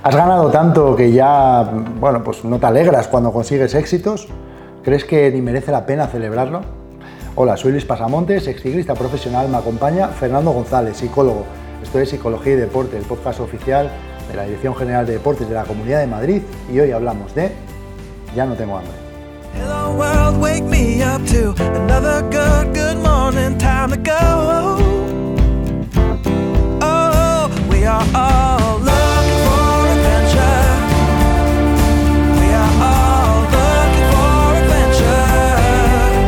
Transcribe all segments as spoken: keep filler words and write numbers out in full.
¿Has ganado tanto que ya, bueno, pues no te alegras cuando consigues éxitos? ¿Crees que ni merece la pena celebrarlo? Hola, soy Luis Pasamontes, exciclista profesional. Me acompaña Fernando González, psicólogo. Esto es Psicología y Deporte, el podcast oficial de la Dirección General de Deportes de la Comunidad de Madrid, y hoy hablamos de Ya no tengo hambre. Hello world, wake me up to another good, good morning, time to go. Oh, we are all looking for adventure. We are all looking for adventure.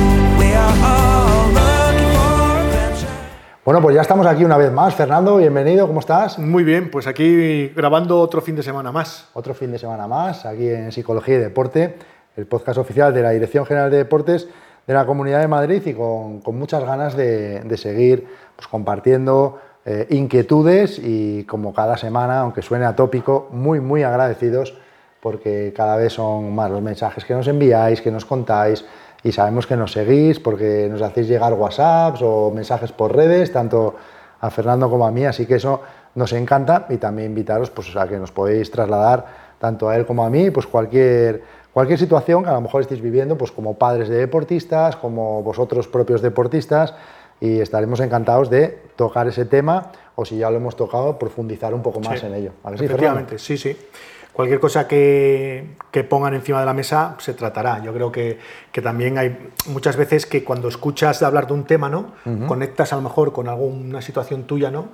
We are all looking for adventure. Bueno, pues ya estamos aquí una vez más. Fernando, bienvenido, ¿cómo estás? Muy bien, pues aquí grabando otro fin de semana más. Otro fin de semana más, aquí en Psicología y Deporte, el podcast oficial de la Dirección General de Deportes de la Comunidad de Madrid, y con, con muchas ganas de, de seguir pues, compartiendo eh, inquietudes, y como cada semana, aunque suene atópico, muy muy agradecidos porque cada vez son más los mensajes que nos enviáis, que nos contáis, y sabemos que nos seguís porque nos hacéis llegar WhatsApps o mensajes por redes, tanto a Fernando como a mí, así que eso nos encanta. Y también invitaros pues, a que nos podéis trasladar tanto a él como a mí pues cualquier Cualquier situación que a lo mejor estéis viviendo, pues como padres de deportistas, como vosotros propios deportistas, y estaremos encantados de tocar ese tema, o si ya lo hemos tocado, profundizar un poco más Sí, en ello. ¿A que sí, efectivamente, sí, sí. Cualquier cosa que, que pongan encima de la mesa se tratará. Yo creo que, que también hay muchas veces que cuando escuchas de hablar de un tema, ¿no? Uh-huh. Conectas a lo mejor con alguna situación tuya, ¿no?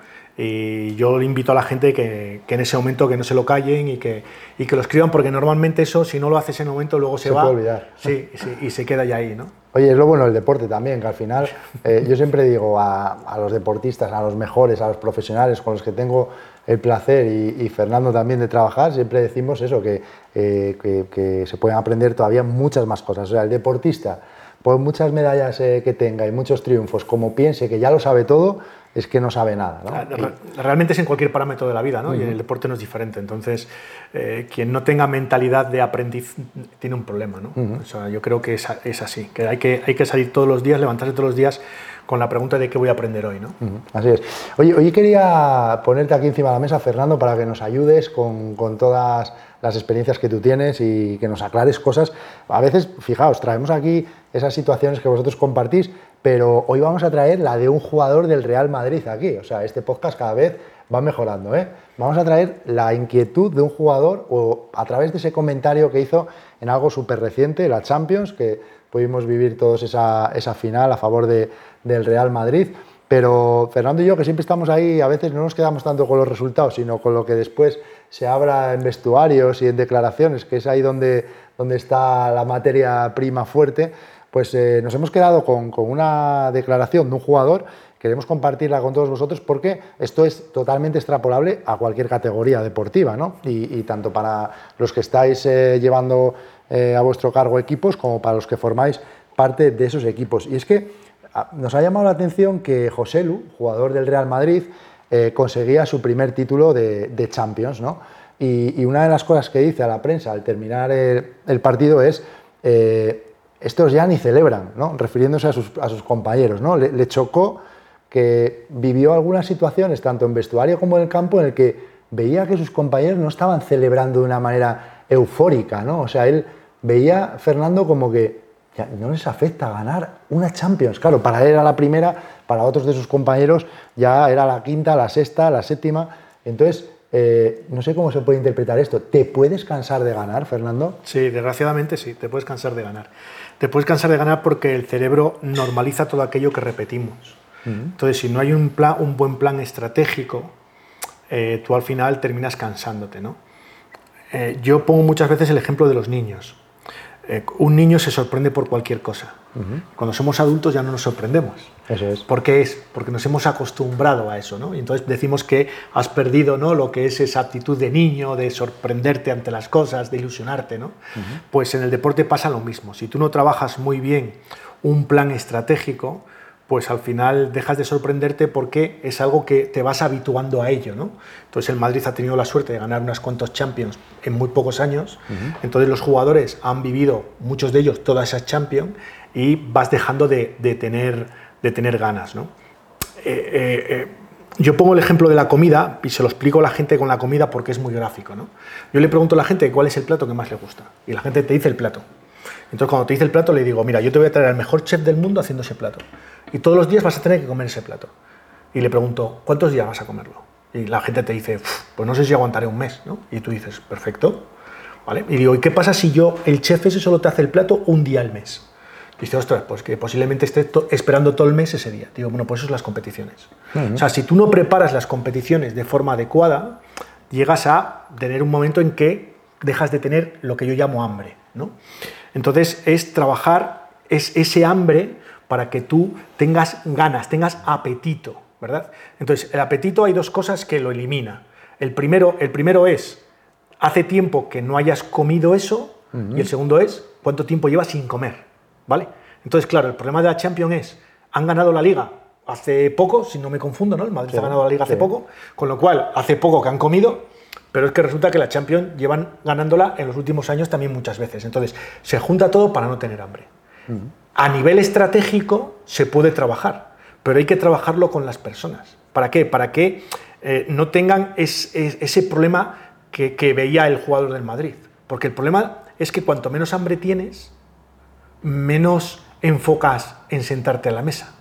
Y yo invito a la gente que, que en ese momento que no se lo callen y que, y que lo escriban, porque normalmente eso, si no lo haces en el momento, luego se, se va. puede olvidar. Sí, sí, y se queda ya ahí, ¿no? Oye, es lo bueno del deporte también, que al final eh, yo siempre digo a, a los deportistas, a los mejores, a los profesionales con los que tengo el placer, y, y Fernando también, de trabajar, siempre decimos eso, que, eh, que, que se pueden aprender todavía muchas más cosas. O sea, el deportista, por muchas medallas eh, que tenga y muchos triunfos, como piense que ya lo sabe todo, es que no sabe nada, ¿no? Realmente es en cualquier parámetro de la vida, ¿no? Uh-huh. Y en el deporte no es diferente. Entonces, eh, quien no tenga mentalidad de aprendiz tiene un problema, ¿no? Uh-huh. O sea, yo creo que es, es así, que hay, que hay que salir todos los días, levantarse todos los días con la pregunta de qué voy a aprender hoy, ¿no? Uh-huh. Así es. Oye, hoy quería ponerte aquí encima de la mesa, Fernando, para que nos ayudes con, con todas las experiencias que tú tienes y que nos aclares cosas. A veces, fijaos, traemos aquí esas situaciones que vosotros compartís, pero hoy vamos a traer la de un jugador del Real Madrid aquí. O sea, este podcast cada vez va mejorando, ¿eh? Vamos a traer la inquietud de un jugador, o a través de ese comentario que hizo en algo súper reciente, la Champions, que pudimos vivir todos esa, esa final a favor de, del Real Madrid. Pero Fernando y yo, que siempre estamos ahí, a veces no nos quedamos tanto con los resultados, sino con lo que después se habla en vestuarios y en declaraciones, que es ahí donde, donde está la materia prima fuerte. Pues eh, nos hemos quedado con, con una declaración de un jugador. Queremos compartirla con todos vosotros porque esto es totalmente extrapolable a cualquier categoría deportiva, ¿no? Y, y tanto para los que estáis eh, llevando eh, a vuestro cargo equipos, como para los que formáis parte de esos equipos. Y es que nos ha llamado la atención que Joselu, jugador del Real Madrid, eh, conseguía su primer título de, de Champions, ¿no? Y, y una de las cosas que dice a la prensa al terminar el, el partido es eh, estos ya ni celebran, ¿no? Refiriéndose a sus, a sus compañeros, ¿no? Le, le chocó que vivió algunas situaciones, tanto en vestuario como en el campo, en el que veía que sus compañeros no estaban celebrando de una manera eufórica, ¿no? O sea, él veía, Fernando, como que ya no les afecta ganar una Champions. Claro, para él era la primera, para otros de sus compañeros ya era la quinta, la sexta, la séptima. Entonces, eh, no sé cómo se puede interpretar esto. ¿Te puedes cansar de ganar, Fernando? Sí, desgraciadamente sí, te puedes cansar de ganar. Te puedes cansar de ganar porque el cerebro normaliza todo aquello que repetimos. Uh-huh. Entonces, si no hay un, plan, un buen plan estratégico, eh, tú al final terminas cansándote, ¿no? Eh, yo pongo muchas veces el ejemplo de los niños. Eh, un niño se sorprende por cualquier cosa. Uh-huh. Cuando somos adultos ya no nos sorprendemos. Eso es. ¿Por qué es? Porque nos hemos acostumbrado a eso, ¿no? Y entonces decimos que has perdido, ¿no?, lo que es esa actitud de niño, de sorprenderte ante las cosas, de ilusionarte, ¿no? Uh-huh. Pues en el deporte pasa lo mismo. Si tú no trabajas muy bien un plan estratégico, pues al final dejas de sorprenderte porque es algo que te vas habituando a ello, ¿no? Entonces el Madrid ha tenido la suerte de ganar unas cuantas Champions en muy pocos años. Uh-huh. Entonces los jugadores han vivido, muchos de ellos, todas esas Champions, y vas dejando de, de, tener, de tener ganas, ¿no? Eh, eh, eh, yo pongo el ejemplo de la comida y se lo explico a la gente con la comida porque es muy gráfico, ¿no? Yo le pregunto a la gente cuál es el plato que más le gusta y la gente te dice el plato. Entonces, cuando te dice el plato, le digo, mira, yo te voy a traer al mejor chef del mundo haciendo ese plato. Y todos los días vas a tener que comer ese plato. Y le pregunto, ¿cuántos días vas a comerlo? Y la gente te dice, pues no sé si aguantaré un mes, ¿no? Y tú dices, perfecto, ¿vale? Y digo, ¿y qué pasa si yo, el chef ese solo te hace el plato un día al mes? Y dice, ostras, pues que posiblemente esté to- esperando todo el mes ese día. Digo, bueno, pues eso son las competiciones. Uh-huh. O sea, si tú no preparas las competiciones de forma adecuada, llegas a tener un momento en que dejas de tener lo que yo llamo hambre, ¿no? Entonces, es trabajar es ese hambre para que tú tengas ganas, tengas apetito, ¿verdad? Entonces, el apetito hay dos cosas que lo elimina. El primero, el primero es, hace tiempo que no hayas comido eso, uh-huh. y el segundo es, ¿cuánto tiempo llevas sin comer? ¿Vale? Entonces, claro, el problema de la Champions es, han ganado la Liga hace poco, si no me confundo, ¿no? El Madrid sí, ha ganado la Liga hace sí. poco, con lo cual, hace poco que han comido, pero es que resulta que la Champions llevan ganándola en los últimos años también muchas veces. Entonces, se junta todo para no tener hambre. Uh-huh. A nivel estratégico se puede trabajar, pero hay que trabajarlo con las personas. ¿Para qué? Para que eh, no tengan es, es, ese problema que, que veía el jugador del Madrid. Porque el problema es que cuanto menos hambre tienes, menos enfocas en sentarte a la mesa.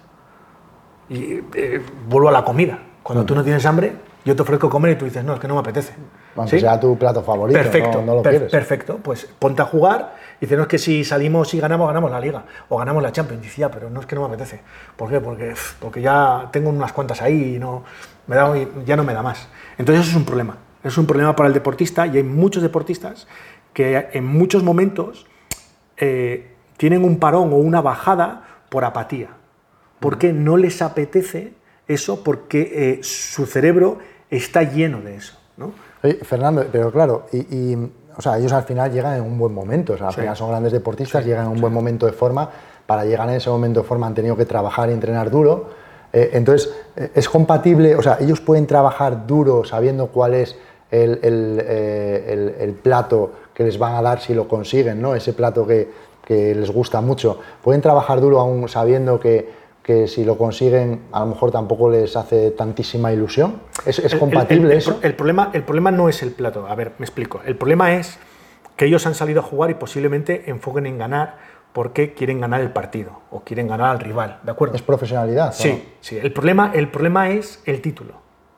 Y eh, vuelvo a la comida. Cuando uh-huh. tú no tienes hambre, yo te ofrezco comer y tú dices, no, es que no me apetece. Aunque ¿sí? sea tu plato favorito, perfecto, no, no lo per- quieres. Perfecto, pues ponte a jugar y dices, no, es que si salimos y ganamos, ganamos la Liga o ganamos la Champions. Y dices, ya, pero no es que no me apetece. ¿Por qué? Porque, porque ya tengo unas cuantas ahí y no, me da, ya no me da más. Entonces eso es un problema. Es un problema para el deportista y hay muchos deportistas que en muchos momentos eh, tienen un parón o una bajada por apatía. Porque no les apetece eso, porque eh, su cerebro está lleno de eso, ¿no? Oye, Fernando, pero claro, y, y, o sea, ellos al final llegan en un buen momento, o sea, al sí. final son grandes deportistas, sí, llegan en un sí. buen momento de forma, para llegar en ese momento de forma han tenido que trabajar y entrenar duro, eh, entonces, eh, es compatible, o sea, ellos pueden trabajar duro sabiendo cuál es el, el, eh, el, el plato que les van a dar si lo consiguen, ¿no? Ese plato que, que les gusta mucho, pueden trabajar duro aún sabiendo que que si lo consiguen a lo mejor tampoco les hace tantísima ilusión. ¿Es, es compatible el, el, el, eso? El problema, el problema no es el plato, a ver, me explico. El problema es que ellos han salido a jugar y posiblemente enfoquen en ganar porque quieren ganar el partido o quieren ganar al rival, ¿de acuerdo? Es profesionalidad. Sí, ¿no? sí. El problema, el problema es el título.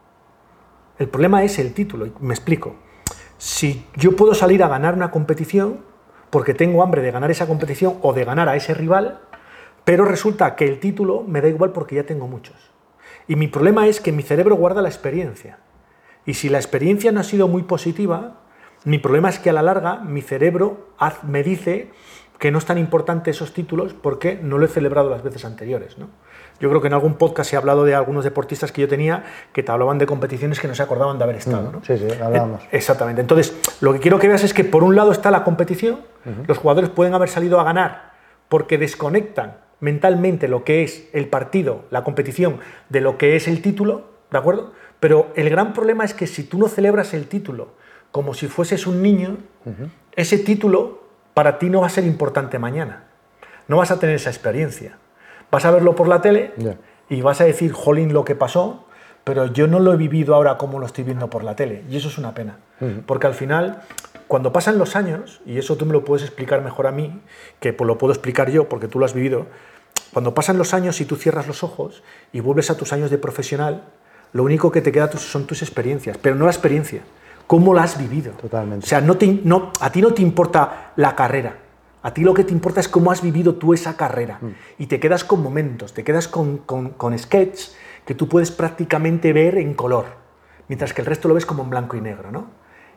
El problema es el título, y me explico. Si yo puedo salir a ganar una competición porque tengo hambre de ganar esa competición o de ganar a ese rival, pero resulta que el título me da igual porque ya tengo muchos. Y mi problema es que mi cerebro guarda la experiencia. Y si la experiencia no ha sido muy positiva, mi problema es que a la larga mi cerebro me dice que no es tan importante esos títulos porque no lo he celebrado las veces anteriores, ¿no? Yo creo que en algún podcast he hablado de algunos deportistas que yo tenía que te hablaban de competiciones que no se acordaban de haber estado, ¿no? Sí, sí, hablábamos. Exactamente. Entonces, lo que quiero que veas es que por un lado está la competición, uh-huh. los jugadores pueden haber salido a ganar porque desconectan mentalmente lo que es el partido, la competición, de lo que es el título, ¿de acuerdo? Pero el gran problema es que si tú no celebras el título como si fueses un niño, uh-huh. ese título para ti no va a ser importante mañana. No vas a tener esa experiencia. Vas a verlo por la tele yeah. y vas a decir, jolín, lo que pasó, pero yo no lo he vivido ahora como lo estoy viendo por la tele. Y eso es una pena. Uh-huh. Porque al final, cuando pasan los años, y eso tú me lo puedes explicar mejor a mí, que pues lo puedo explicar yo porque tú lo has vivido, cuando pasan los años y tú cierras los ojos y vuelves a tus años de profesional, lo único que te queda son tus experiencias, pero no la experiencia, cómo la has vivido. Totalmente. O sea, no te, no, a ti no te importa la carrera, a ti lo que te importa es cómo has vivido tú esa carrera. Mm. Y te quedas con momentos, te quedas con, con, con sketches que tú puedes prácticamente ver en color, mientras que el resto lo ves como en blanco y negro, ¿no?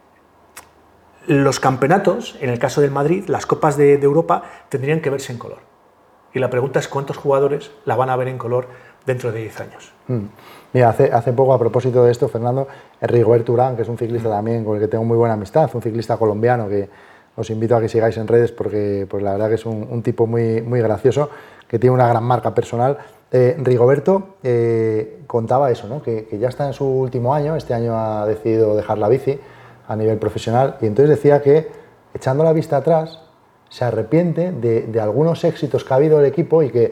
Los campeonatos, en el caso del Madrid, las copas de, de Europa, tendrían que verse en color. Y la pregunta es cuántos jugadores la van a ver en color dentro de diez años. Mm. Mira, hace, hace poco, a propósito de esto, Fernando, Rigoberto Urán, que es un ciclista mm. también con el que tengo muy buena amistad, un ciclista colombiano que os invito a que sigáis en redes porque pues, la verdad que es un, un tipo muy, muy gracioso, que tiene una gran marca personal. Eh, Rigoberto eh, contaba eso, ¿no? que, que ya está en su último año, este año ha decidido dejar la bici a nivel profesional, y entonces decía que, echando la vista atrás, se arrepiente de, de algunos éxitos que ha habido el equipo y que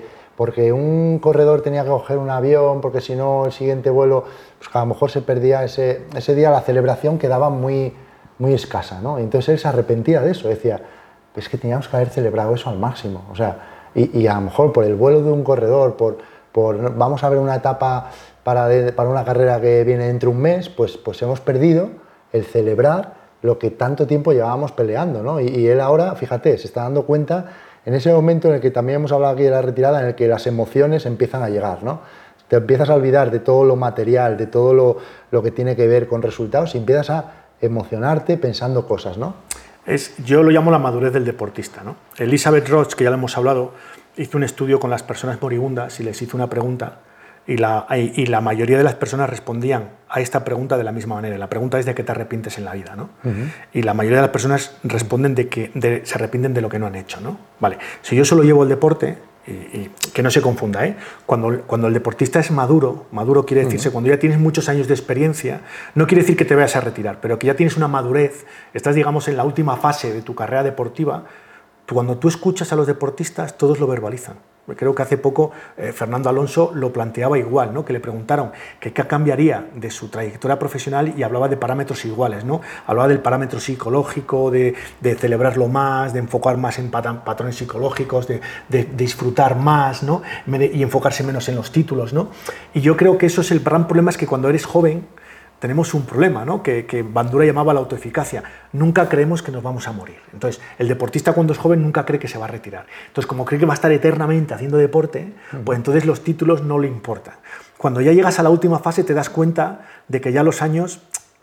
porque un corredor tenía que coger un avión, porque si no el siguiente vuelo, pues a lo mejor se perdía ese, ese día, la celebración quedaba muy, muy escasa, ¿no? Entonces él se arrepentía de eso, decía, es que teníamos que haber celebrado eso al máximo, o sea, y, y a lo mejor por el vuelo de un corredor, por, por vamos a ver una etapa para, de, para una carrera que viene dentro de un mes, pues, pues hemos perdido el celebrar lo que tanto tiempo llevábamos peleando, ¿no? Y, y él ahora, fíjate, se está dando cuenta en ese momento en el que también hemos hablado aquí de la retirada, en el que las emociones empiezan a llegar, ¿no? Te empiezas a olvidar de todo lo material, de todo lo, lo que tiene que ver con resultados y empiezas a emocionarte pensando cosas, ¿no? Es, yo lo llamo la madurez del deportista, ¿no? Elizabeth Roach, que ya lo hemos hablado, hizo un estudio con las personas moribundas y les hizo una pregunta y la, y la mayoría de las personas respondían a esta pregunta de la misma manera. La pregunta es de qué te arrepientes en la vida, ¿no? Uh-huh. Y la mayoría de las personas responden de que de, se arrepienten de lo que no han hecho, ¿no? Vale, si yo solo llevo el deporte, y, y que no se confunda, ¿eh? Cuando, cuando el deportista es maduro, maduro quiere decirse uh-huh. cuando ya tienes muchos años de experiencia, no quiere decir que te vayas a retirar, pero que ya tienes una madurez, estás, digamos, en la última fase de tu carrera deportiva. Cuando tú escuchas a los deportistas, todos lo verbalizan. Creo que hace poco eh, Fernando Alonso lo planteaba igual, ¿no? Que le preguntaron que qué cambiaría de su trayectoria profesional y hablaba de parámetros iguales, ¿no? Hablaba del parámetro psicológico, de, de celebrarlo más, de enfocar más en pat- patrones psicológicos, de, de, de disfrutar más, ¿no? Y enfocarse menos en los títulos, ¿no? Y yo creo que eso es el gran problema, es que cuando eres joven tenemos un problema, ¿no? que, que Bandura llamaba la autoeficacia. Nunca creemos que nos vamos a morir. Entonces, el deportista cuando es joven nunca cree que se va a retirar. Entonces, como cree que va a estar eternamente haciendo deporte, pues entonces los títulos no le importan. Cuando ya llegas a la última fase te das cuenta de que ya los años,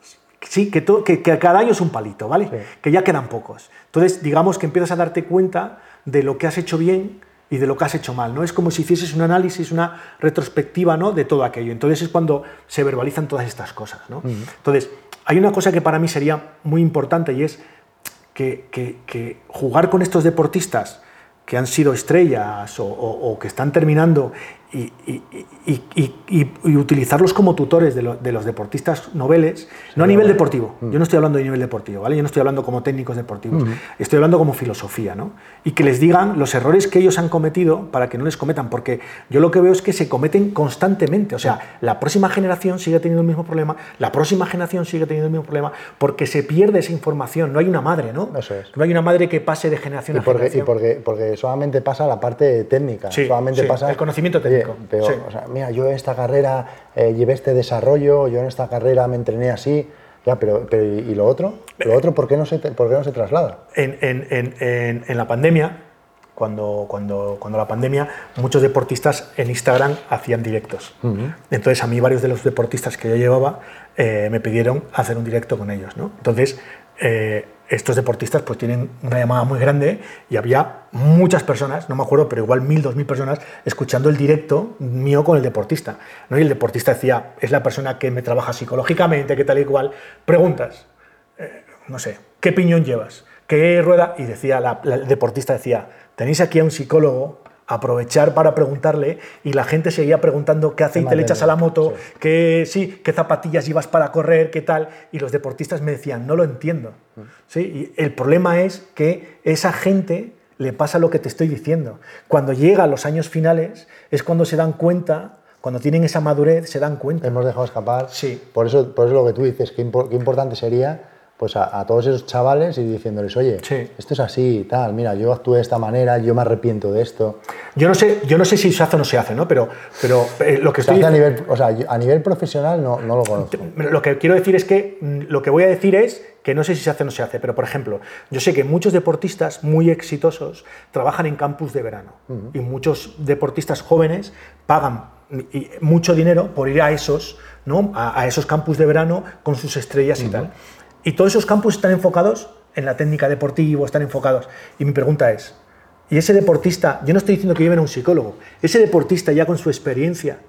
sí, que, todo, que, que cada año es un palito, ¿vale? Sí. Que ya quedan pocos. Entonces, digamos que empiezas a darte cuenta de lo que has hecho bien y de lo que has hecho mal, ¿no? Es como si hicieses un análisis, una retrospectiva, ¿no? De todo aquello. Entonces es cuando se verbalizan todas estas cosas, ¿no? Uh-huh. Entonces, hay una cosa que para mí sería muy importante y es que, que, que jugar con estos deportistas que han sido estrellas o, o, o que están terminando y, y, y, y, y, y utilizarlos como tutores de, lo, de los deportistas noveles, sí, no a nivel deportivo, uh-huh. yo no estoy hablando de nivel deportivo, ¿vale? Yo no estoy hablando como técnicos deportivos, uh-huh. estoy hablando como filosofía, ¿no? Y que les digan los errores que ellos han cometido para que no les cometan, porque yo lo que veo es que se cometen constantemente, o sea, uh-huh. la próxima generación sigue teniendo el mismo problema, la próxima generación sigue teniendo el mismo problema, porque se pierde esa información, no hay una madre, ¿no? Eso es. No hay una madre que pase de generación y a porque, generación. Y porque, porque solamente pasa la parte técnica, sí, solamente sí, pasa el conocimiento técnico. Pero, sí. o sea, mira, yo en esta carrera eh, llevé este desarrollo, yo en esta carrera me entrené así, ya, pero, pero ¿y lo otro? ¿Lo otro por qué no se, por qué no se traslada? En, en, en, en, en la pandemia, cuando, cuando, cuando la pandemia, muchos deportistas en Instagram hacían directos. Uh-huh. Entonces a mí varios de los deportistas que yo llevaba eh, me pidieron hacer un directo con ellos, ¿no? Entonces eh, estos deportistas pues tienen una llamada muy grande y había muchas personas, no me acuerdo, pero igual mil, dos mil personas escuchando el directo mío con el deportista, ¿no? Y el deportista decía, es la persona que me trabaja psicológicamente, que tal y cual. Preguntas, eh, no sé, ¿qué piñón llevas? ¿Qué rueda? Y decía, la, la, el deportista decía, tenéis aquí a un psicólogo, aprovechar para preguntarle, y la gente seguía preguntando qué aceite le echas a la moto, sí. Qué, sí, qué zapatillas llevas para correr, qué tal, y los deportistas me decían, no lo entiendo. ¿Sí? Y el problema es que esa gente le pasa lo que te estoy diciendo. Cuando llega a los años finales es cuando se dan cuenta, cuando tienen esa madurez, se dan cuenta. Hemos dejado escapar. Sí. Por eso, por eso lo que tú dices, qué, impo- qué importante sería pues a, a todos esos chavales y diciéndoles, oye, sí. esto es así y tal, mira, yo actué de esta manera, yo me arrepiento de esto. Yo no sé, yo no sé si se hace o no se hace, ¿no? Pero, pero eh, lo que se estoy... hace a nivel, o sea, a nivel profesional no, no lo conozco. Lo que quiero decir es que, lo que voy a decir es que no sé si se hace o no se hace, pero por ejemplo, yo sé que muchos deportistas muy exitosos trabajan en campus de verano uh-huh. y muchos deportistas jóvenes pagan mucho dinero por ir a esos, ¿no? a, a esos campus de verano con sus estrellas uh-huh. y tal. Y todos esos campus están enfocados en la técnica deportiva, están enfocados. Y mi pregunta es, ¿y ese deportista, yo no estoy diciendo que lleven a un psicólogo, ese deportista ya con su experiencia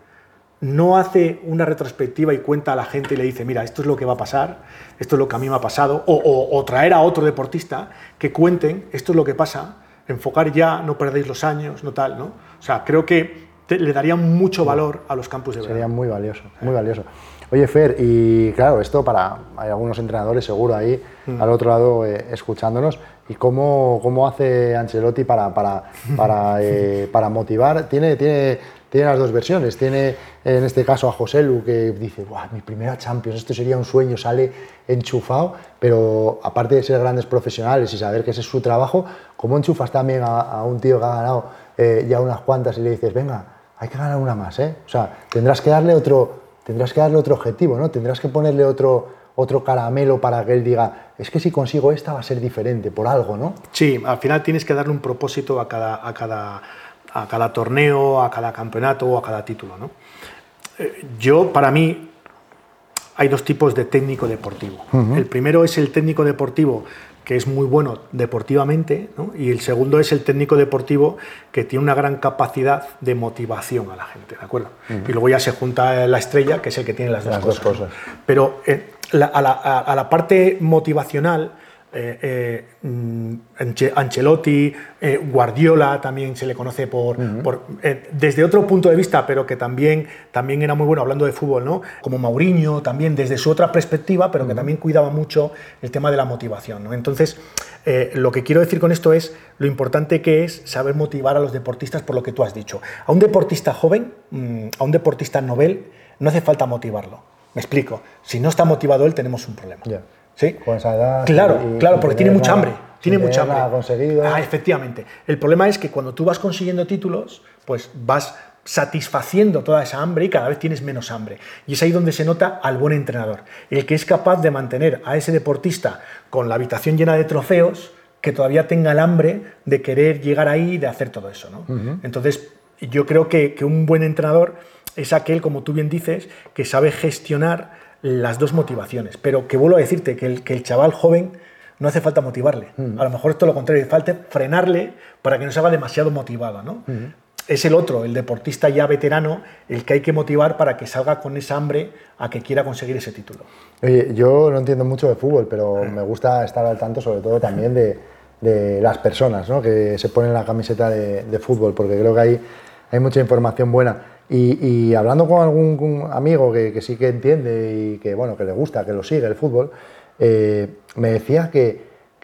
no hace una retrospectiva y cuenta a la gente y le dice, mira, esto es lo que va a pasar, esto es lo que a mí me ha pasado, o, o, o traer a otro deportista que cuenten, esto es lo que pasa, enfocar ya, no perdéis los años, no tal, ¿no? O sea, creo que te, le daría mucho valor a los campus de verano. Sería muy valioso, muy valioso. Oye, Fer, y claro, esto para... Hay algunos entrenadores seguro ahí, mm. al otro lado, eh, escuchándonos. ¿Y cómo, cómo hace Ancelotti para, para, para, eh, para motivar? Tiene, tiene, tiene las dos versiones. Tiene, en este caso, a José Lu, que dice, ¡buah, mi primera Champions, esto sería un sueño! Sale enchufado, pero aparte de ser grandes profesionales y saber que ese es su trabajo, ¿cómo enchufas también a, a un tío que ha ganado eh, ya unas cuantas y le dices, venga, hay que ganar una más, ¿eh? O sea, tendrás que darle otro... Tendrás que darle otro objetivo, ¿no? Tendrás que ponerle otro, otro caramelo para que él diga, es que si consigo esta va a ser diferente, por algo, ¿no? Sí, al final tienes que darle un propósito a cada, a cada, a cada torneo, a cada campeonato o a cada título, ¿no? Eh, yo, para mí, hay dos tipos de técnico deportivo. Uh-huh. El primero es el técnico deportivo que es muy bueno deportivamente, ¿no? Y el segundo es el técnico deportivo que tiene una gran capacidad de motivación a la gente, ¿de acuerdo? Uh-huh. Y luego ya se junta la estrella, que es el que tiene las dos, las cosas, dos cosas. ¿no? Pero eh, la, a, la, a, a la parte motivacional, eh, eh, Ancelotti, eh, Guardiola también se le conoce por, uh-huh. por eh, desde otro punto de vista, pero que también, también era muy bueno hablando de fútbol, ¿no? Como Mourinho también desde su otra perspectiva, pero uh-huh. que también cuidaba mucho el tema de la motivación, ¿no? Entonces, eh, lo que quiero decir con esto es lo importante que es saber motivar a los deportistas por lo que tú has dicho. A un deportista joven, a un deportista novel, no hace falta motivarlo. Me explico. Si no está motivado él, tenemos un problema. Yeah. ¿Sí? Con esa edad. Claro, y, claro, y porque tiene mucha nada, hambre. Tiene mucha hambre. Nada conseguido. Ah, efectivamente. El problema es que cuando tú vas consiguiendo títulos, pues vas satisfaciendo toda esa hambre y cada vez tienes menos hambre. Y es ahí donde se nota al buen entrenador. El que es capaz de mantener a ese deportista con la habitación llena de trofeos, que todavía tenga el hambre de querer llegar ahí y de hacer todo eso, ¿no? Uh-huh. Entonces, yo creo que, que un buen entrenador es aquel, como tú bien dices, que sabe gestionar las dos motivaciones, pero que vuelvo a decirte que el, que el chaval joven no hace falta motivarle, uh-huh. a lo mejor es todo lo contrario, falta frenarle para que no se haga demasiado motivado, ¿no? Uh-huh. Es el otro, el deportista ya veterano, el que hay que motivar para que salga con esa hambre a que quiera conseguir ese título. Oye, yo no entiendo mucho de fútbol, pero me gusta estar al tanto sobre todo también de, de las personas, ¿no? Que se ponen la camiseta de, de fútbol, porque creo que hay, hay mucha información buena. Y, y hablando con algún amigo que, que sí que entiende y que, bueno, que le gusta, que lo sigue el fútbol, eh, me decía que,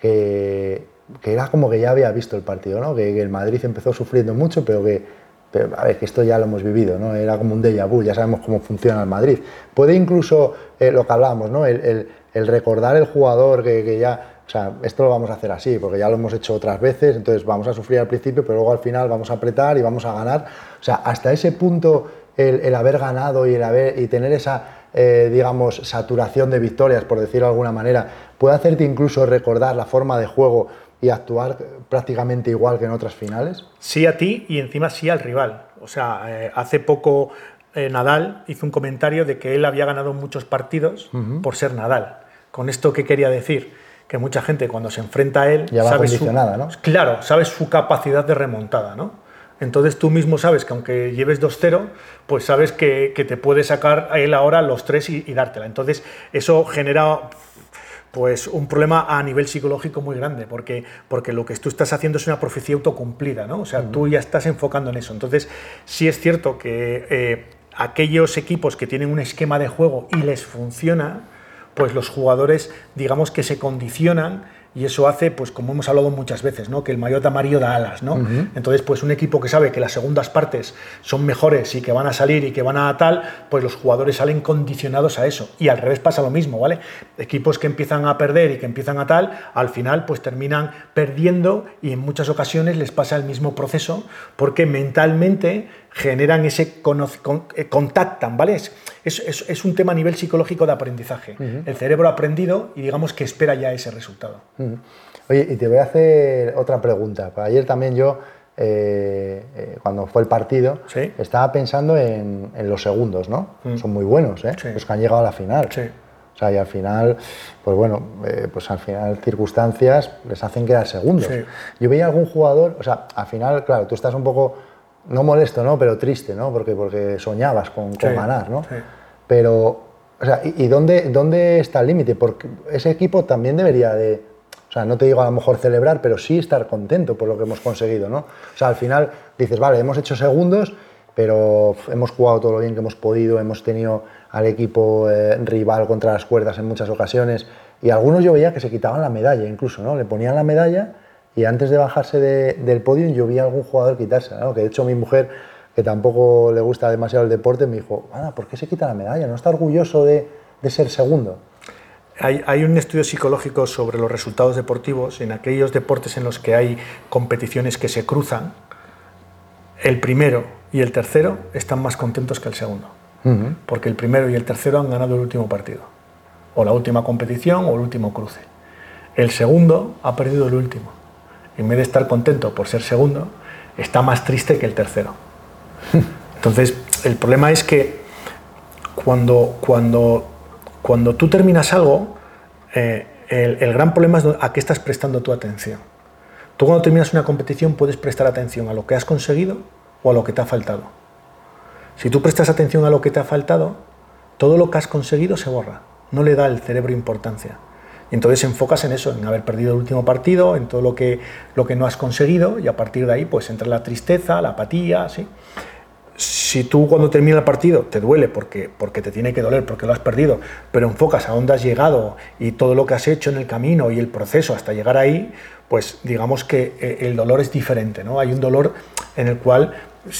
que, que era como que ya había visto el partido, ¿no? Que, que el Madrid empezó sufriendo mucho, pero que, pero, a ver, que esto ya lo hemos vivido, ¿no? Era como un déjà vu, ya sabemos cómo funciona el Madrid. Puede incluso, eh, lo que hablábamos, ¿no? El, el, el recordar el jugador que, que ya... O sea, esto lo vamos a hacer así, porque ya lo hemos hecho otras veces, entonces vamos a sufrir al principio, pero luego al final vamos a apretar y vamos a ganar. O sea, hasta ese punto, el, el haber ganado y, el haber, y tener esa, eh, digamos, saturación de victorias, por decirlo de alguna manera, puede hacerte incluso recordar la forma de juego y actuar prácticamente igual que en otras finales. Sí a ti y encima sí al rival. O sea, eh, hace poco eh, Nadal hizo un comentario de que él había ganado muchos partidos uh-huh. por ser Nadal. ¿Con esto qué quería decir? Que mucha gente cuando se enfrenta a él ya va sabe condicionada, su, ¿no? Claro, sabes su capacidad de remontada, ¿no? Entonces tú mismo sabes que aunque lleves dos cero, pues sabes que, que te puede sacar a él ahora los tres y, y dártela. Entonces eso genera pues un problema a nivel psicológico muy grande, porque, porque lo que tú estás haciendo es una profecía autocumplida, ¿no? O sea, uh-huh. tú ya estás enfocando en eso. Entonces sí es cierto que eh, aquellos equipos que tienen un esquema de juego y les funciona, pues los jugadores, digamos que se condicionan y eso hace, pues como hemos hablado muchas veces, ¿no? Que el maillot amarillo da alas, ¿no? Uh-huh. Entonces, pues un equipo que sabe que las segundas partes son mejores y que van a salir y que van a tal, pues los jugadores salen condicionados a eso. Y al revés pasa lo mismo, ¿vale? Equipos que empiezan a perder y que empiezan a tal, al final pues terminan perdiendo y en muchas ocasiones les pasa el mismo proceso porque mentalmente generan ese con, con, eh, contactan, ¿vale? Es, es, es un tema a nivel psicológico de aprendizaje. Uh-huh. El cerebro ha aprendido y digamos que espera ya ese resultado. Uh-huh. Oye, y te voy a hacer otra pregunta. Ayer también yo, eh, eh, cuando fue el partido, ¿sí? estaba pensando en, en los segundos, ¿no? Uh-huh. Son muy buenos, ¿eh? Sí. Los que han llegado a la final. Sí. O sea, y al final, pues bueno, eh, pues al final circunstancias les hacen quedar segundos. Sí. Yo veía algún jugador, o sea, al final, claro, tú estás un poco... no molesto, ¿no? Pero triste, ¿no? Porque, porque soñabas con, con sí, ganar, ¿no? Sí. Pero, o sea, ¿y, y dónde, dónde está el límite? Porque ese equipo también debería de, o sea, no te digo a lo mejor celebrar, pero sí estar contento por lo que hemos conseguido, ¿no? O sea, al final dices, vale, hemos hecho segundos, pero hemos jugado todo lo bien que hemos podido, hemos tenido al equipo eh, rival contra las cuerdas en muchas ocasiones, y algunos yo veía que se quitaban la medalla incluso, ¿no? Le ponían la medalla y antes de bajarse de, del podio yo vi a algún jugador quitársela, ¿no? Que de hecho mi mujer, que tampoco le gusta demasiado el deporte, me dijo, ah, ¿por qué se quita la medalla? ¿No está orgulloso de, de ser segundo? Hay, hay un estudio psicológico sobre los resultados deportivos. En aquellos deportes en los que hay competiciones que se cruzan, el primero y el tercero están más contentos que el segundo. Uh-huh. Porque el primero y el tercero han ganado el último partido, o la última competición o el último cruce. El segundo ha perdido el último. En vez de estar contento por ser segundo, está más triste que el tercero. Entonces, el problema es que cuando, cuando, cuando tú terminas algo, eh, el, el gran problema es a qué estás prestando tu atención. Tú cuando terminas una competición puedes prestar atención a lo que has conseguido o a lo que te ha faltado. Si tú prestas atención a lo que te ha faltado, todo lo que has conseguido se borra. No le da el cerebro importancia. Y entonces enfocas en eso, en haber perdido el último partido, en todo lo que, lo que no has conseguido, y a partir de ahí pues entra la tristeza, la apatía, ¿sí? Si tú cuando termina el partido te duele porque, porque te tiene que doler, porque lo has perdido, pero enfocas a dónde has llegado y todo lo que has hecho en el camino y el proceso hasta llegar ahí, pues digamos que el dolor es diferente, ¿no? Hay un dolor en el cual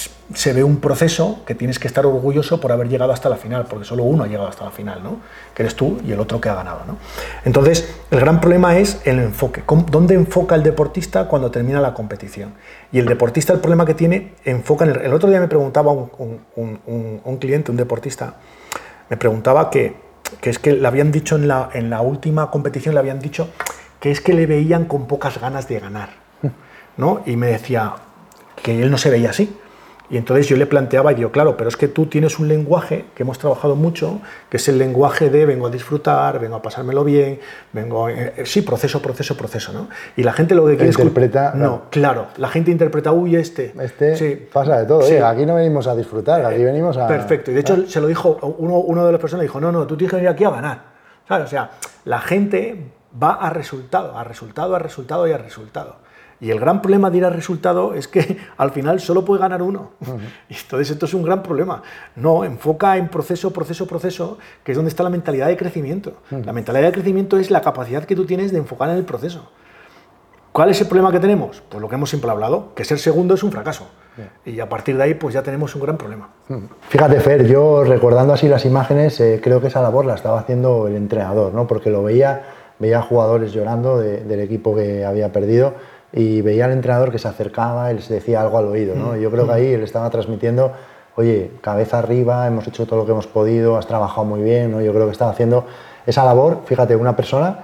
se ve un proceso que tienes que estar orgulloso por haber llegado hasta la final, porque solo uno ha llegado hasta la final, ¿no? Que eres tú y el otro que ha ganado, ¿no? Entonces, el gran problema es el enfoque. ¿Dónde enfoca el deportista cuando termina la competición? Y el deportista, el problema que tiene, enfoca en el... El otro día me preguntaba un, un, un, un cliente, un deportista, me preguntaba que, que es que le habían dicho en la, en la última competición, le habían dicho que es que le veían con pocas ganas de ganar, ¿no? Y me decía que él no se veía así. Y entonces yo le planteaba y digo, claro, pero es que tú tienes un lenguaje que hemos trabajado mucho, que es el lenguaje de vengo a disfrutar, vengo a pasármelo bien, vengo... Eh, sí, proceso, proceso, proceso, ¿no? Y la gente lo que quiere interpreta... No, no, claro, la gente interpreta, uy, este... Este sí, pasa de todo, sí. ¿eh? Aquí no venimos a disfrutar, aquí venimos a... Perfecto, y de hecho ¿eh? se lo dijo, uno, uno de las personas dijo, no, no, tú tienes que venir aquí a ganar, ¿sabes? O sea, la gente va a resultado, a resultado, a resultado y a resultado. Y el gran problema de ir al resultado es que al final solo puede ganar uno. Uh-huh. Y entonces esto es un gran problema. No, enfoca en proceso, proceso, proceso, que es donde está la mentalidad de crecimiento. Uh-huh. La mentalidad de crecimiento es la capacidad que tú tienes de enfocar en el proceso. ¿Cuál es el problema que tenemos? Pues lo que hemos siempre hablado, que ser segundo es un fracaso. Uh-huh. Y a partir de ahí pues ya tenemos un gran problema. Uh-huh. Fíjate, Fer, yo recordando así las imágenes, eh, creo que esa labor la estaba haciendo el entrenador, ¿no? Porque lo veía, veía jugadores llorando de, del equipo que había perdido, y veía al entrenador que se acercaba y les decía algo al oído, ¿no? Yo creo que ahí él estaba transmitiendo, oye, cabeza arriba, hemos hecho todo lo que hemos podido, has trabajado muy bien, ¿no? Yo creo que estaba haciendo esa labor, fíjate, una persona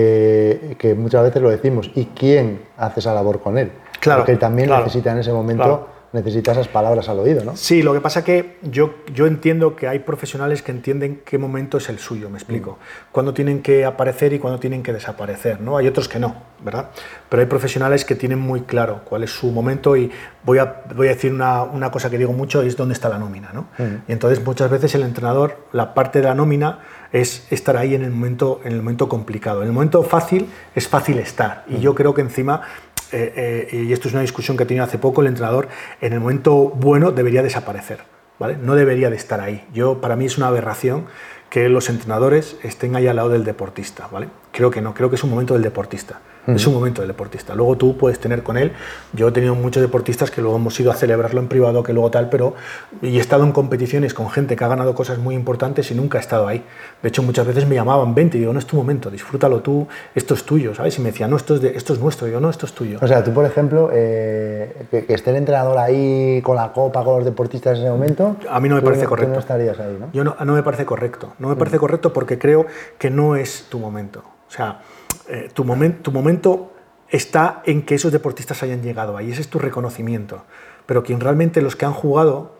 que, que muchas veces lo decimos, ¿y quién hace esa labor con él? Claro, porque él también claro, necesita en ese momento, claro, necesita esas palabras al oído, ¿no? Sí, lo que pasa que yo, yo entiendo que hay profesionales que entienden qué momento es el suyo, me explico. Mm. Cuándo tienen que aparecer y cuándo tienen que desaparecer, ¿no? Hay otros que no, ¿verdad? Pero hay profesionales que tienen muy claro cuál es su momento y voy a, voy a decir una, una cosa que digo mucho, es dónde está la nómina, ¿no? Mm. Y entonces muchas veces el entrenador, la parte de la nómina es estar ahí en el momento, en el momento complicado. En el momento fácil es fácil estar y mm. yo creo que encima... Eh, eh, y esto es una discusión que he tenido hace poco, el entrenador en el momento bueno debería desaparecer, ¿vale? No debería de estar ahí. Yo, para mí es una aberración que los entrenadores estén ahí al lado del deportista, ¿vale? Creo que no, creo que es un momento del deportista. Uh-huh. Es un momento del deportista. Luego tú puedes tener con él, yo he tenido muchos deportistas que luego hemos ido a celebrarlo en privado, que luego tal, pero y he estado en competiciones con gente que ha ganado cosas muy importantes y nunca he estado ahí. De hecho, muchas veces me llamaban, vente, y digo, no es tu momento, disfrútalo tú, esto es tuyo, ¿sabes? Y me decían, no, esto es, de, esto es nuestro, y yo, no, esto es tuyo. O sea, tú, por ejemplo, eh, que, que esté el entrenador ahí con la copa, con los deportistas en ese momento... A mí no me parece tú, correcto. Tú no estarías ahí, ¿no? Yo no, no me parece correcto. No me parece uh-huh. correcto porque creo que no es tu momento. O sea, eh, tu, momen, tu momento está en que esos deportistas hayan llegado ahí. Ese es tu reconocimiento. Pero quien realmente, los que han jugado...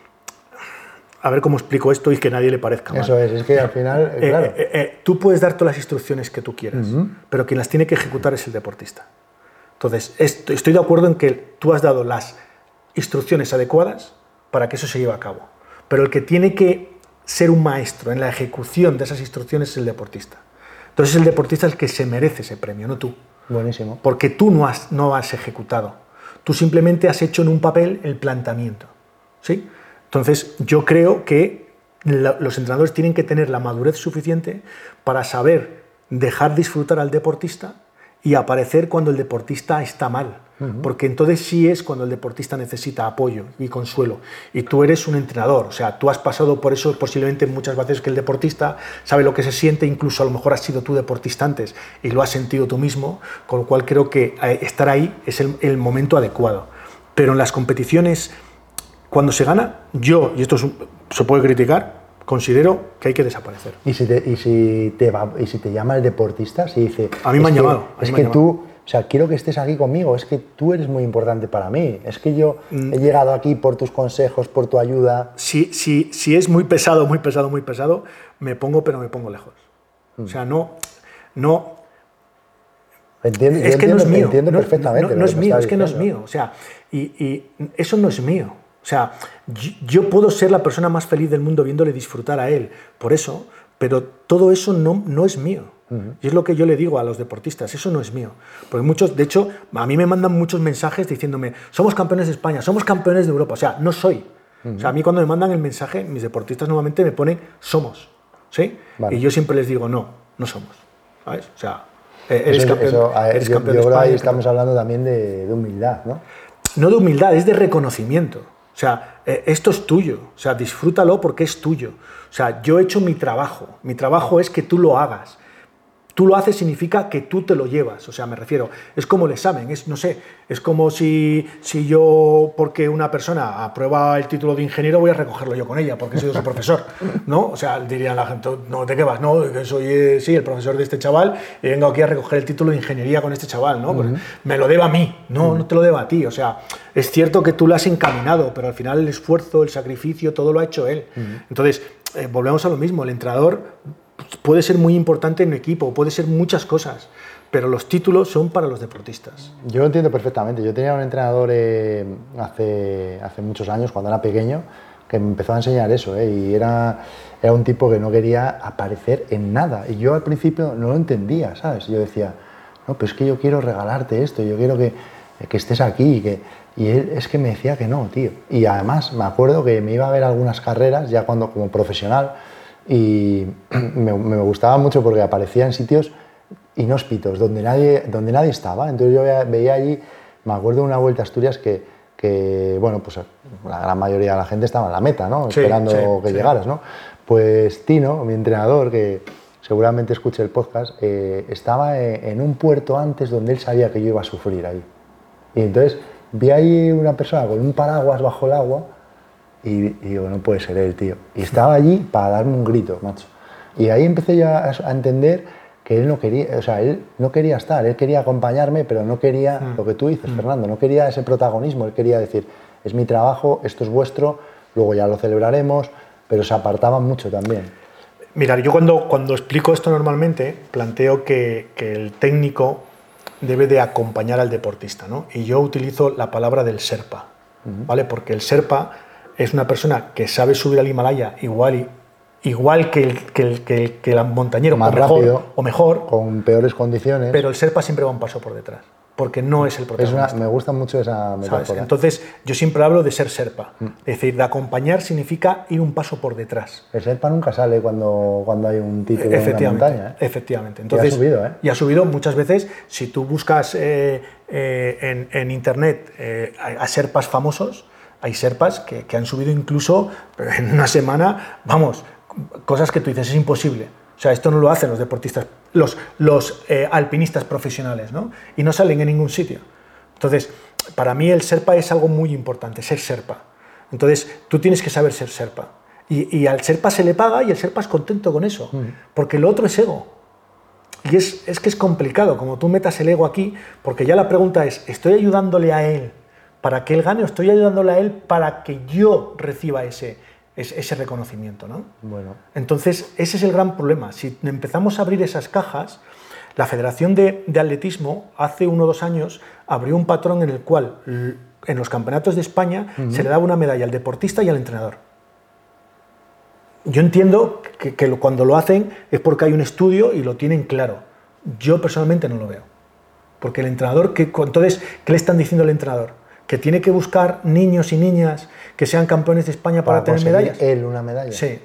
A ver cómo explico esto y que a nadie le parezca mal. Eso es, es que al final, eh, claro. Eh, eh, tú puedes dar todas las instrucciones que tú quieras, uh-huh. pero quien las tiene que ejecutar es el deportista. Entonces, esto, estoy de acuerdo en que tú has dado las instrucciones adecuadas para que eso se lleve a cabo. Pero el que tiene que ser un maestro en la ejecución de esas instrucciones es el deportista. Entonces, el deportista es el que se merece ese premio, no tú. Buenísimo. Porque tú no has, no has ejecutado. Tú simplemente has hecho en un papel el planteamiento, ¿sí? Entonces, yo creo que la, los entrenadores tienen que tener la madurez suficiente para saber dejar disfrutar al deportista y aparecer cuando el deportista está mal. Uh-huh. Porque entonces sí es cuando el deportista necesita apoyo y consuelo. Y tú eres un entrenador, o sea, tú has pasado por eso posiblemente muchas veces que el deportista sabe lo que se siente, incluso a lo mejor has sido tú deportista antes y lo has sentido tú mismo, con lo cual creo que estar ahí es el, el momento adecuado. Pero en las competiciones, cuando se gana, yo, y esto es un, se puede criticar, considero que hay que desaparecer. ¿Y si te, y si te, va, y si te llama el deportista? Si dice, a mí me han que, llamado. Es me que han tú, llamado. o sea, quiero que estés aquí conmigo, es que tú eres muy importante para mí, es que yo mm. he llegado aquí por tus consejos, por tu ayuda. Si, si, si es muy pesado, muy pesado, muy pesado, me pongo, pero me pongo lejos. Mm. O sea, no... no entiendo, es que entiendo, no es mío. Entiendo no, perfectamente. No, no es mío, es que diciendo. no es mío. O sea, y, y eso no es mío. O sea, yo, yo puedo ser la persona más feliz del mundo viéndole disfrutar a él, por eso, pero todo eso no, no es mío. Uh-huh. Y es lo que yo le digo a los deportistas, eso no es mío. Porque muchos, de hecho, a mí me mandan muchos mensajes diciéndome, somos campeones de España, somos campeones de Europa. O sea, no soy. Uh-huh. O sea, a mí cuando me mandan el mensaje, mis deportistas normalmente me ponen, somos. ¿Sí? Vale. Y yo siempre les digo, no, no somos. ¿Sabes? O sea, eres eso, campeón, eso, ver, eres yo, campeón yo de creo España. Ahí estamos hablando también de, de humildad, ¿no? No de humildad, es de reconocimiento. O sea, eh, esto es tuyo, o sea, disfrútalo porque es tuyo. O sea, yo he hecho mi trabajo, mi trabajo es que tú lo hagas. Tú lo haces significa que tú te lo llevas, o sea, me refiero, es como el examen, es, no sé, es como si, si yo, porque una persona aprueba el título de ingeniero, voy a recogerlo yo con ella, porque he sido su profesor, ¿no? O sea, dirían la gente, no, ¿de qué vas? No, que soy, eh, sí, el profesor de este chaval y vengo aquí a recoger el título de ingeniería con este chaval, ¿no? Pues uh-huh. me lo deba a mí, no, uh-huh. no te lo deba a ti, o sea, es cierto que tú lo has encaminado, pero al final el esfuerzo, el sacrificio, todo lo ha hecho él. Uh-huh. Entonces, eh, volvemos a lo mismo, el entrenador puede ser muy importante en un equipo, puede ser muchas cosas, pero los títulos son para los deportistas. Yo lo entiendo perfectamente. Yo tenía un entrenador eh, hace, hace muchos años, cuando era pequeño, que me empezó a enseñar eso, eh, y era, era un tipo que no quería aparecer en nada. Y yo al principio no lo entendía, ¿sabes? Yo decía, no, pero es que yo quiero regalarte esto, yo quiero que, que estés aquí. Y, que, y él es que me decía que no, tío. Y además me acuerdo que me iba a ver algunas carreras, ya cuando como profesional, y me, me gustaba mucho porque aparecía en sitios inhóspitos, donde nadie, donde nadie estaba. Entonces yo veía, veía allí, me acuerdo de una Vuelta a Asturias que, que, bueno, pues la gran mayoría de la gente estaba en la meta, ¿no? Sí, esperando sí, que sí. llegaras, ¿no? Pues Tino, mi entrenador, que seguramente escuche el podcast, eh, estaba en un puerto antes donde él sabía que yo iba a sufrir ahí. Y entonces vi ahí una persona con un paraguas bajo el agua y, y digo, no puede ser él, tío. Y estaba allí para darme un grito, macho. Y ahí empecé ya a, a entender que él no quería, o sea, él no quería estar, él quería acompañarme, pero no quería mm. lo que tú dices, mm. Fernando, no quería ese protagonismo, él quería decir, es mi trabajo, esto es vuestro, luego ya lo celebraremos, pero se apartaba mucho también. Mira, yo cuando, cuando explico esto normalmente, planteo que, que el técnico debe de acompañar al deportista, ¿no? Y yo utilizo la palabra del Sherpa, uh-huh. ¿vale? Porque el Sherpa es una persona que sabe subir al Himalaya igual, y, igual que, el, que, el, que, el, que el montañero, más o mejor, rápido, o mejor, con peores condiciones. Pero el Sherpa siempre va un paso por detrás, porque no es el protagonista. Es una, me gusta mucho esa metáfora. Entonces, yo siempre hablo de ser Sherpa. Mm. Es decir, de acompañar significa ir un paso por detrás. El Sherpa nunca sale cuando, cuando hay un título en una montaña. ¿eh? Efectivamente. Entonces, y ha subido, ¿eh? Y ha subido muchas veces. Si tú buscas eh, eh, en, en Internet eh, a, a Sherpas famosos, hay Sherpas que, que han subido incluso en una semana, vamos, cosas que tú dices, es imposible. O sea, esto no lo hacen los deportistas, los, los eh, alpinistas profesionales, ¿no? Y no salen en ningún sitio. Entonces, para mí el Sherpa es algo muy importante, ser Sherpa. Entonces, tú tienes que saber ser Sherpa. Y, y al Sherpa se le paga y el Sherpa es contento con eso, mm. porque lo otro es ego. Y es, es que es complicado, como tú metas el ego aquí, porque ya la pregunta es, ¿estoy ayudándole a él para que él gane o estoy ayudándole a él para que yo reciba ese ese reconocimiento, ¿no? Bueno. Entonces, ese es el gran problema. Si empezamos a abrir esas cajas, la Federación de, de Atletismo hace uno o dos años abrió un patrón en el cual en los campeonatos de España uh-huh. se le daba una medalla al deportista y al entrenador. Yo entiendo que, que cuando lo hacen es porque hay un estudio y lo tienen claro. Yo personalmente no lo veo. Porque el entrenador, que, entonces, ¿qué le están diciendo al entrenador? que tiene que buscar niños y niñas que sean campeones de España para, para tener medallas. Él una medalla. Sí.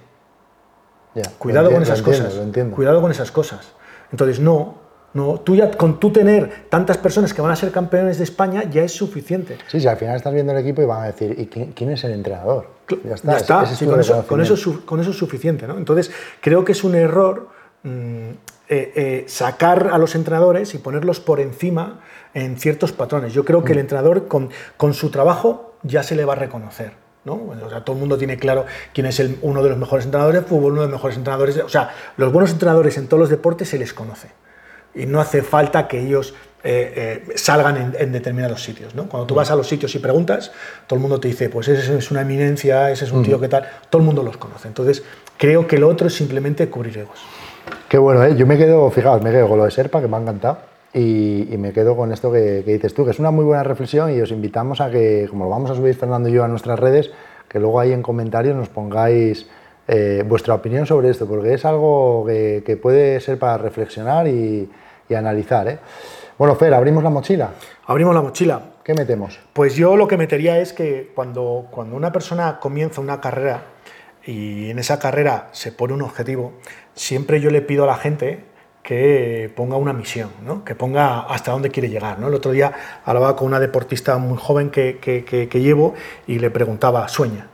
Ya, Cuidado entiendo, con esas entiendo, cosas. Lo entiendo. Cuidado con esas cosas. Entonces, no, no, tú ya, con tú tener tantas personas que van a ser campeones de España ya es suficiente. Sí, sí, al final estás viendo el equipo y van a decir, ¿y quién, quién es el entrenador? Ya está. Ya está. Ese, ese sí, con, eso, con, eso, con eso es suficiente, ¿no? Entonces, creo que es un error mmm, eh, eh, sacar a los entrenadores y ponerlos por encima en ciertos patrones. Yo creo que mm. el entrenador, con, con su trabajo, ya se le va a reconocer. ¿No? O sea, todo el mundo tiene claro quién es el, uno de los mejores entrenadores de fútbol, uno de los mejores entrenadores de, o sea, los buenos entrenadores en todos los deportes se les conoce y no hace falta que ellos eh, eh, salgan en, en determinados sitios, ¿no? Cuando tú vas a los sitios y preguntas, todo el mundo te dice, pues ese es una eminencia, ese es un tío que tal, todo el mundo los conoce. Entonces, creo que lo otro es simplemente cubrir egos. Qué bueno, ¿eh? Yo me quedo, fijaos, me quedo con lo de Serpa, que me ha encantado. Y, y me quedo con esto que, que dices tú, que es una muy buena reflexión y os invitamos a que, como lo vamos a subir Fernando y yo a nuestras redes, que luego ahí en comentarios nos pongáis eh, vuestra opinión sobre esto, porque es algo que, que puede ser para reflexionar y, y analizar, ¿eh? Bueno, Fer, ¿abrimos la mochila? Abrimos la mochila. ¿Qué metemos? Pues yo lo que metería es que cuando, cuando una persona comienza una carrera y en esa carrera se pone un objetivo, siempre yo le pido a la gente que ponga una misión, ¿no? Que ponga hasta dónde quiere llegar, ¿no? El otro día hablaba con una deportista muy joven que, que, que, que llevo y le preguntaba, sueña.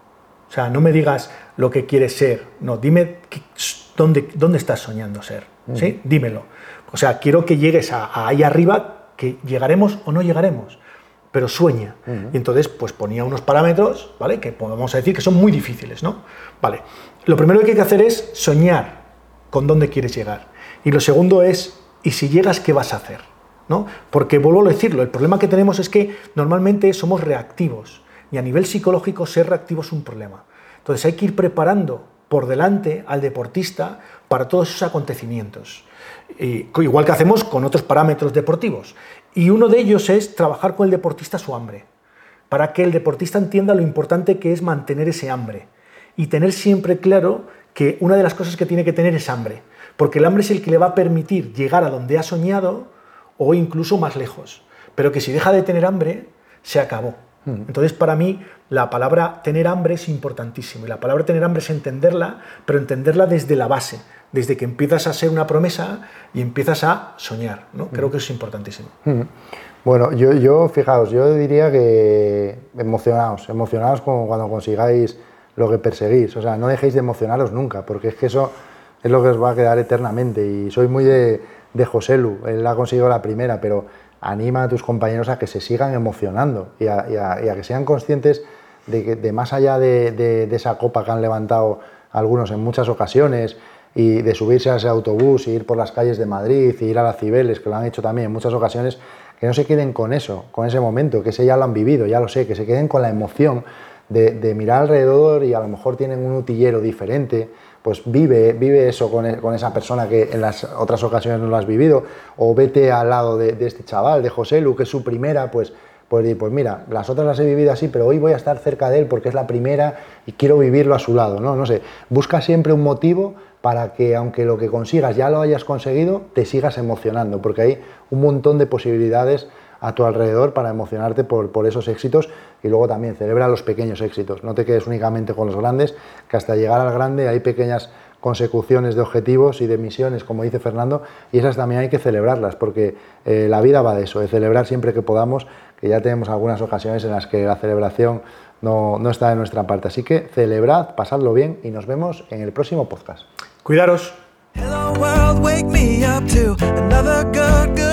O sea, no me digas lo que quieres ser, no, dime que, dónde, dónde estás soñando ser, ¿sí? Mm. Dímelo. O sea, quiero que llegues a, a ahí arriba, que llegaremos o no llegaremos, pero sueña. Mm. Y entonces, pues ponía unos parámetros, ¿vale? Que podemos decir que son muy difíciles, ¿no? Vale. Lo primero que hay que hacer es soñar con dónde quieres llegar. Y lo segundo es, ¿y si llegas, qué vas a hacer? ¿No? Porque vuelvo a decirlo, el problema que tenemos es que normalmente somos reactivos y a nivel psicológico ser reactivo es un problema. Entonces hay que ir preparando por delante al deportista para todos esos acontecimientos. Y, igual que hacemos con otros parámetros deportivos. Y uno de ellos es trabajar con el deportista su hambre, para que el deportista entienda lo importante que es mantener ese hambre y tener siempre claro que una de las cosas que tiene que tener es hambre. Porque el hambre es el que le va a permitir llegar a donde ha soñado o incluso más lejos. Pero que si deja de tener hambre, se acabó. Entonces, para mí, la palabra tener hambre es importantísimo. Y la palabra tener hambre es entenderla, pero entenderla desde la base, desde que empiezas a ser una promesa y empiezas a soñar, ¿no? Creo que es importantísimo. Bueno, yo, yo fijaos, yo diría que emocionaos, emocionaos como cuando consigáis lo que perseguís. O sea, no dejéis de emocionaros nunca, porque es que eso es lo que os va a quedar eternamente. Y soy muy de, de Joselu, él ha conseguido la primera, pero anima a tus compañeros a que se sigan emocionando y a, y a, y a que sean conscientes de que de más allá de, de, de esa copa que han levantado algunos en muchas ocasiones y de subirse a ese autobús y ir por las calles de Madrid y ir a las Cibeles, que lo han hecho también en muchas ocasiones, que no se queden con eso, con ese momento, que ese ya lo han vivido, ya lo sé, que se queden con la emoción de, de mirar alrededor y a lo mejor tienen un utillero diferente, pues vive, vive eso con, con esa persona que en las otras ocasiones no lo has vivido, o vete al lado de, de este chaval, de Joselu, que es su primera, pues, pues, pues mira, las otras las he vivido así, pero hoy voy a estar cerca de él porque es la primera y quiero vivirlo a su lado, ¿no? No sé, busca siempre un motivo para que, aunque lo que consigas ya lo hayas conseguido, te sigas emocionando, porque hay un montón de posibilidades a tu alrededor para emocionarte por, por esos éxitos, y luego también celebra los pequeños éxitos, no te quedes únicamente con los grandes, que hasta llegar al grande hay pequeñas consecuciones de objetivos y de misiones, como dice Fernando, y esas también hay que celebrarlas, porque eh, la vida va de eso, de celebrar siempre que podamos, que ya tenemos algunas ocasiones en las que la celebración no, no está de nuestra parte. Así que celebrad, pasadlo bien y nos vemos en el próximo podcast. Cuidaros. Hello world, wake me up to another good, good